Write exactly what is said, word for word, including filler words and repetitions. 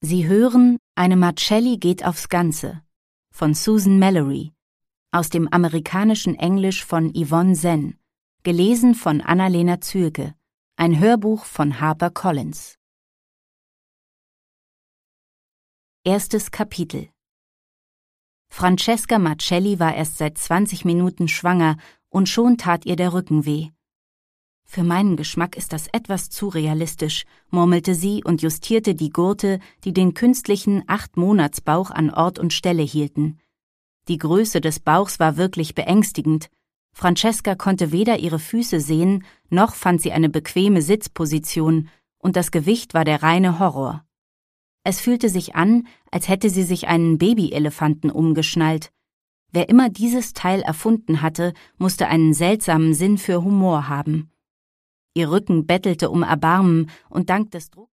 Sie hören Eine Marcelli geht aufs Ganze von Susan Mallory, aus dem amerikanischen Englisch von Yvonne Senn, gelesen von Annalena Zürke, ein Hörbuch von HarperCollins. Erstes Kapitel. Francesca Marcelli war erst seit zwanzig Minuten schwanger und schon tat ihr der Rücken weh. »Für meinen Geschmack ist das etwas zu realistisch«, murmelte sie und justierte die Gurte, die den künstlichen Acht-Monats-Bauch an Ort und Stelle hielten. Die Größe des Bauchs war wirklich beängstigend. Francesca konnte weder ihre Füße sehen, noch fand sie eine bequeme Sitzposition, und das Gewicht war der reine Horror. Es fühlte sich an, als hätte sie sich einen Babyelefanten umgeschnallt. Wer immer dieses Teil erfunden hatte, musste einen seltsamen Sinn für Humor haben. Ihr Rücken bettelte um Erbarmen und dank des Drucks